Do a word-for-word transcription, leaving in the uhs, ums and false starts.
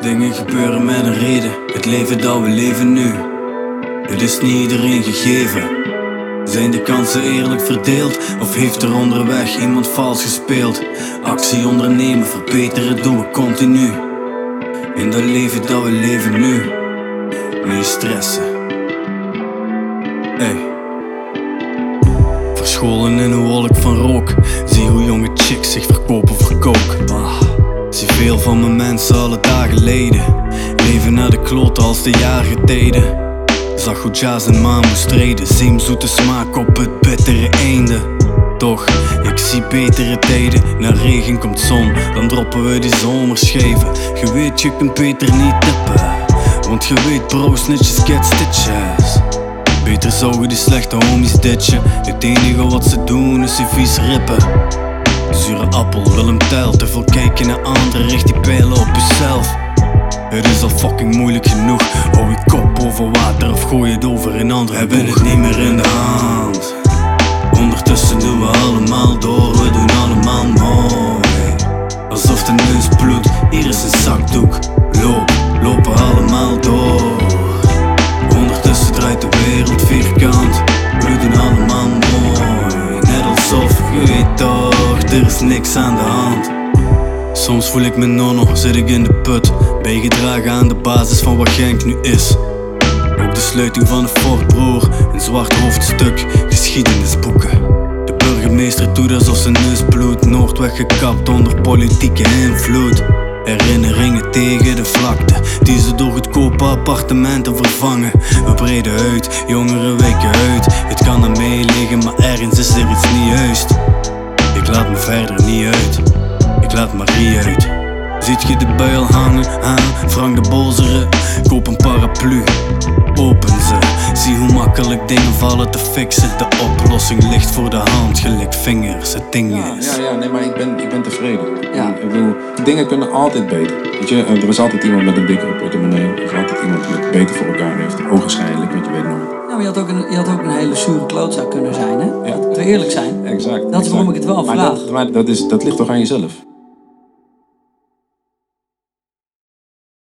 Dingen gebeuren met een reden, het leven dat we leven nu. Het is niet iedereen gegeven. Zijn de kansen eerlijk verdeeld? Of heeft er onderweg iemand vals gespeeld? Actie ondernemen, verbeteren doen we continu. In dat leven dat we leven nu. Niet stressen. Hey. Verscholen in een wolk van rook. Zie hoe jonge chicks zich verkopen voor coke. ah. Zie veel van mijn mensen alle dagen leden. Leven naar de kloten als de jaargetijden. Zag hoe jazz en maan moest treden. Zeemzoete smaak op het bittere einde. Toch, ik zie betere tijden. Na regen komt zon, dan droppen we die zomerscheven. Je weet, je kunt beter niet tippen, want je weet bro, snitches get stitches. Beter zouden die slechte homies ditchen. Het enige wat ze doen is die vies rippen. Zure appel, Willem Tell. Te veel kijken naar anderen, richt die pijlen op jezelf. Het is al fucking moeilijk genoeg. Hou je kop over water of gooi het over een ander. Hebben het niet meer in de hand. Ondertussen doen we allemaal door, we doen allemaal mooi. Alsof de neus bloedt, hier is een zakdoek. Loop, lopen allemaal door. Ondertussen draait de wereld vierkant. We doen allemaal mooi. Net alsof, je weet toch, er is niks aan de hand. Soms voel ik me nonno, zit ik in de put. Bijgedragen aan de basis van wat Genk nu is. Ook de sluiting van de fort, broer. Een zwart hoofdstuk, geschiedenisboeken. De burgemeester doet alsof zijn neus bloedt. Noordweg gekapt onder politieke invloed. Herinneringen tegen de vlakte, die ze door goedkope appartementen vervangen. We breiden uit, jongeren wijken uit. Het kan aan mij liggen, maar ergens is er iets niet juist. Ik laat me verder niet uit, ik laat Marie uit. Ziet je de bui al hangen aan Frank de Bozere? Koop een paraplu, open ze. Zie hoe makkelijk dingen vallen te fixen. De oplossing ligt voor de hand, gelijk vingers, het ding is. Ja, ja, ja, nee, maar ik ben, ik ben tevreden. Ja. Ik bedoel, dingen kunnen altijd beter. Weet je, er is altijd iemand met een dikkere portemonnee. Er is altijd iemand die het beter voor elkaar heeft. Ogenschijnlijk, want je weet nooit. Ja, maar je had ook een, je had ook een hele zure klootzak kunnen zijn, hè? Ja. Laten we eerlijk zijn. Exact. Dat is waarom ik het wel maar vraag. dat, maar dat, is, dat ligt toch aan jezelf?